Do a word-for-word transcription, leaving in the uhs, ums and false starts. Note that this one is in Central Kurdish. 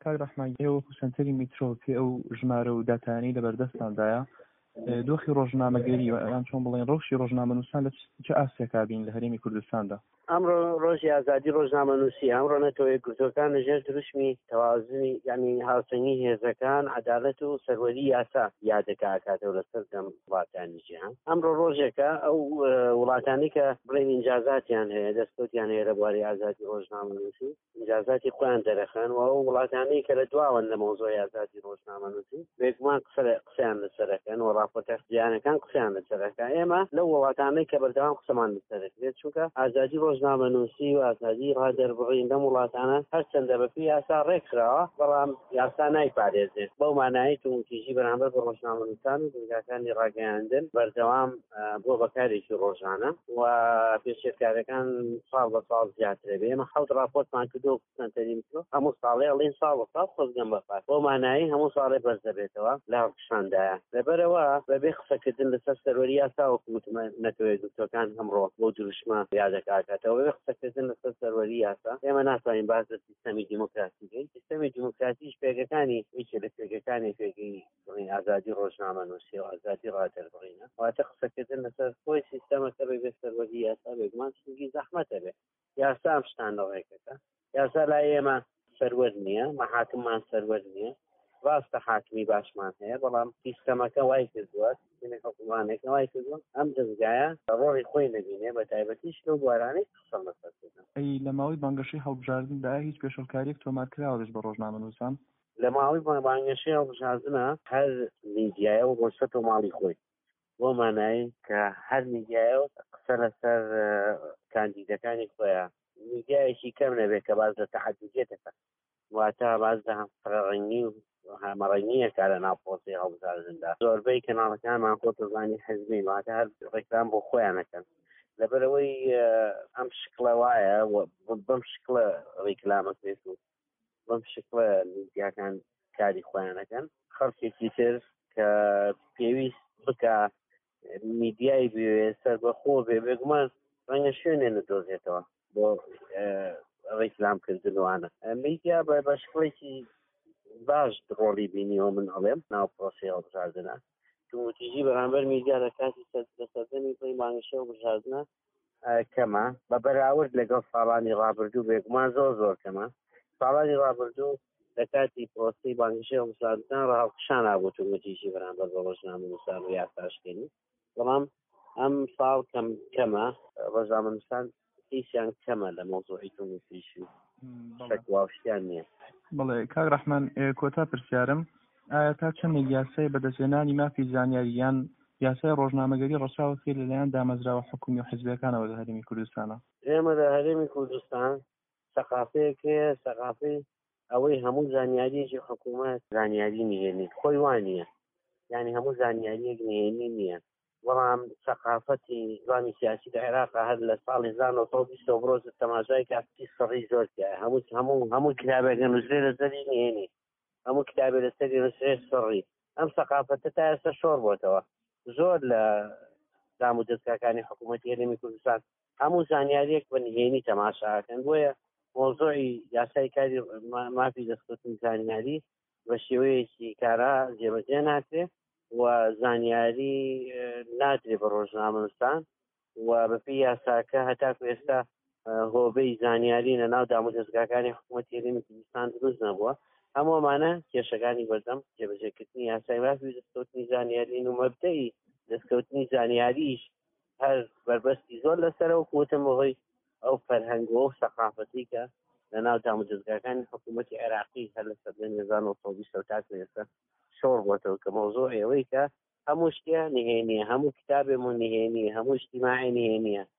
کاک ڕەحمان ئێوە سنتەری میترۆ پێ ئەو ژمارە و داتانی لە بەردەستاندایە دۆخی ڕۆژنامەگەری یان چۆن بڵێن ڕۆژی ڕۆژنامەنووسان لە چه ئاسێکا بین لە هەرێمی کوردستاندا؟ ئەمڕۆ ڕۆژی ئازادی ڕۆژنامەنووسی ئەمڕۆ نەتەوەی گرتوەکان لەژێر دروشمی تەوازنی یعنی هاوسەنگی هێزەکان عەدالەت و سەروەری یاسا یادەکە ئاکاتەوە لەسەر دەم وڵاتانی جیهان. ئەمڕۆ ڕۆژێکە ئەو وڵاتانی کە بڵێن ئینجازاتیان هەیە دەستکەوتیان هەیە لە بواری ئازادی ڕۆژنامەنووسی ئینجازاتی خۆیان دەرەخەن و ئەو وڵاتانی کە لە دواون لە مۆزۆی ئازادی ڕۆژنامەنووسی بێگومان قسەیان لەسەرەکەن و ڕاپۆرتە جیهانەکان قسەیان لەسەرەکە. ئێمە لەو وڵاتانەی کە بەردەوام قسەمان لەسەرەکرێت چونکە ئازادی ڕۆژنامەنووسی و ئازادی ڕادەربڕین لەم وڵاتانە هەرچەندە بەپێی یاسا ڕێکخراوە بەڵام یاسا نایپارێزێت. بەو مانایی تومتیژی بەرامبەر بە ڕۆژنامەنووسان و دەنگاکانی ڕاگەیاندن بەردەوام بۆ بەکارێکی ڕۆژانە و پێشێرکارەکان ساڵ بە ساڵ زیاترە بێ. ئێمە حەوت راپۆرتمان کردو سنتەری میترۆ هەموو ساڵێ ئەڵێن ساڵ بە ساڵ خۆزگەم بەپات بۆ مانایی هەموو ساڵێ بەرز دەبێتەوە لە هەڵکشاندایە. لەبەرەوە بەبێ قسەکردن لەسەر سەروەری یاسا وەکو گوتمە نەتەوەی گوتوەکان ئەمڕۆ بۆ دروشمە یادەکاتەوە بەبێ قسەکردن لەسەر سەروەری یاسا ئێمە ناتوانین باس لە سیستەمی دیموکراسی بکەین. سیستەمی دیموکراسیش پێگەکانی هیچ لە پێگەکانی پێگەی ئازادی ڕۆژنامەنووسی و ئازادی ڕادەربڕینە واتە قسەکردن لەسەر خۆی سیستەمەکە بەبێ سەروەری یاسا بێگومان سنگی زەحمەتە بێ. یاسا ئەم شتانە ڕێکەکە. یاسا لای ئێمە سەروەر نییە، مەحاکممان سەروەر نییە، ڕاستە حاکمی باشمان هەیە بەڵام سیستەمەکە وای کردووە حکومانێک وای کردووە ئەم دەستگایە ڕۆڵی خۆی نەبینێ بە تایبەتیش لەو بوارانەی قسە لەسەرکردن. ئەی لە ماوەی بانگەشەی هەڵبژاردندا هیچ پێشەڵکاریەک تۆمار کراوەش بە ڕۆژنامەنووسان؟ لە ماوەی بانگەشەی هەڵبژاردنە هەر میدیایە و بۆچەتە ماڵی خۆی بۆ مانایی کە هەر میدیایە قسە لەسەر کاندیدەکانی خۆیان میدیایەکی کەم نەبێت کە باز لە تەحەدودیەتەکە واتە باز لە هەمڕەنگی و هەمڕەنگیەکە لە ناو پرۆسەی هەڵبژاردندا. زۆربەی کەناڵەکانمان خۆتەزانی حزبین واتە هەر ڕێکلام بۆ خۆیانەکەن. لەبەرەوەی ئەم شکڵە وایە بەم شکڵە ڕێکلامەکرێت و بەم شکڵە میدیاکان کاری خۆیانەکەن. خەڵکێکی تر کە پێویست بکە میدیای بوێ سەربەخۆ بێ بێگومان ڕەنگە شوێنێ نەدۆزێتەوە بۆ ڕێکلامکردنوانە. میدیا بە شکڵێکی باش ڕۆڵی بینیەوە من هەڵێم ناو پرۆسەی هەڵبژاردنە. تومتیژی بەرامبەر میدیا لە کاتی لەسەردەمی پڕی بانگەشەی هەڵبژاردنە کەمە بە بەراورد لەگەڵ ساڵانی ڕابردوو بێگومان زۆر زۆر کەمە. ساڵانی ڕابردوو لە کاتی پرۆسەی بانگەشەی هەڵبژاردنە ڕاوکشان نابوو تومتیژی بەرامبەر بە ڕۆژنامەنووسان و یاساشکێنی بەڵام ئەم ساڵ کەم کەمە ڕۆژنامەنووسان هیچیان کەمە لە مۆزوعی تومتیژی شەکواوشتیان نییە. بڵێ کاک ڕەحمان کۆتا پرسیارم ئایا تا چەندێک یاسای بەدەستهێنانی مافی زانیاریان یاسای ڕۆژنامەگەری ڕەچاوەکەی لەلایەن دامەزراوە حکومی و حیزبەکانەوە لە هەرێمی کوردستانە؟ ئێمە لە هەرێمی کوردستان سەقافەیەک هەیە سەقافەی ئەوەی هەموو زانیاریەکی حکوومەت زانیاری نهێنی خۆی وانە یعنی هەموو زانیاریەک نهێنی نییە بەڵام سەقافەتی زانی سیاسی لە عێراقا هەر لە ساڵی هەزار و نۆ سەد و بیست و ڕۆژ تەماشای کاتی سەڕی زۆر کرد هەموو هەموو هەموو کتابێک نووسرێ لەسەری نهێنی هەموو کتابێک لەسەری نووسرێ سەڕی. ئەم سەقافەتە تا ئێستا شۆڕ بۆتەوە زۆر لە دام و دەستگاکانی حکوومەتی هەرێمی کوردستان هەموو زانیاریەک بە نهێنی تەماشاکەن. بۆیە مۆزوعی یاسای کاری مافی دەستکەوتنی زانیاری بە شێوەیەکی کارا جێبەجێ ناکرێت و زانیاری نادرێ بە ڕۆژنامەنووسان و بەپێی یاساکە هەتاکو ئێستا هۆبەی زانیاری لە ناو دام و دەستگاکانی حکوومەتی هەرێمی کوردستان دروست نەبووە. هەموو ئەمانە کێشەکانی بەردەم جێبەجێکردنی یاسای مافی دەستکەوتنی زانیاری و مەبدەئی دەستکەوتنی زانیاریش هەر بربەستی زۆر لەسەرەوە کوتم بەهۆی ئەو فەرهەنگەوە و سەقافەتی کە لە ناو دام و دەستگاکانی حکوومەتی عێراقی هەر لە سەردەمی هەزار و نۆ سەد و بیست و تاکو ئێستا شۆڕ بۆتەوە کە مۆزوع ئەوەی کە هەموو شتێ نهێنیە هەموو کتابێ نهێنیە هەموو اجتیماعی نهێنیە